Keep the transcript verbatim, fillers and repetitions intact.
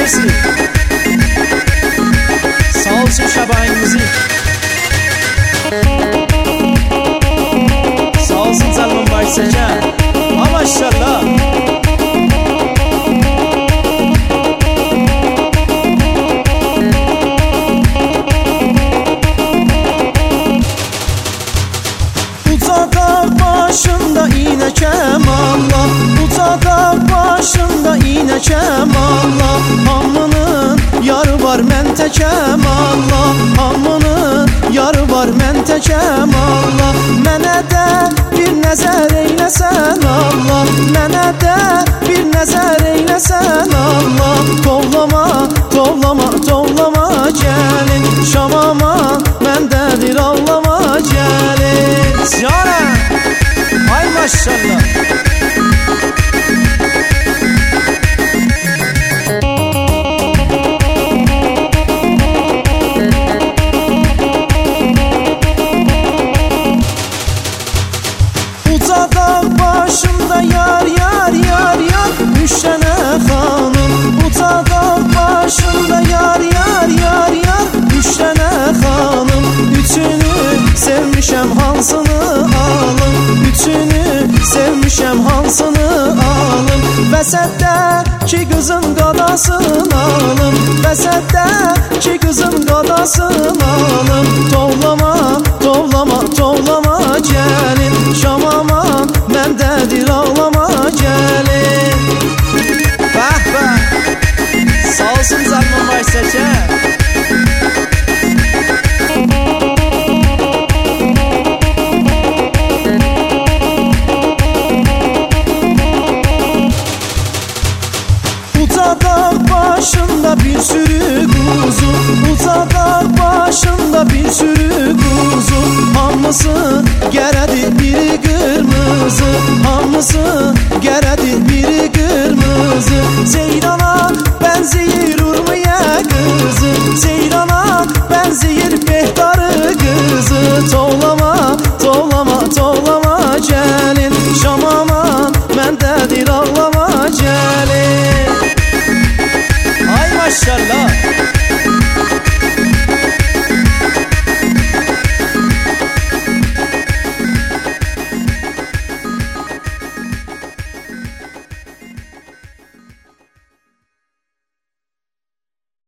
Müzik. Sağ olsun Şabahin Müzik. Sağ olsun Salman Baysecan. Ha maşallah. Uca başında iğne kemalla, uca başında iğne kemalla. Hamının yarı var mən təkəm Allah, hamının yarı var mən təkəm Allah. Mənə də bir nəzər eyləsən Allah, mənə də bir nəzər eyləsən Allah. Tovlama, tovlama, tovlama gəlin Şamama, məndədir ağlama gəlin. Ziyara. Ay maşallah. Uca dağ başında yar yar yar yar üç tane hanım. Uca dağ başında yar yar yar yar üç tane hanım. Üçünü sevmişəm hansını alım, üçünü sevmişəm hansını alım. Vəsətdəki qızın qadasını alım, vəsətdəki qızın qadasını alım. Tovlama, tovlama, tovlama gəlin Şamama, məndədir ağlama gəlin. Bəh bəh. Sağ olsun Salman Baysecan. Uca dağ başında bir sürü kuzu, uca dağ başında bir sürü kuzu. Hamısı gərədir biri qırmızı, hamısı gərədir biri qırmızı.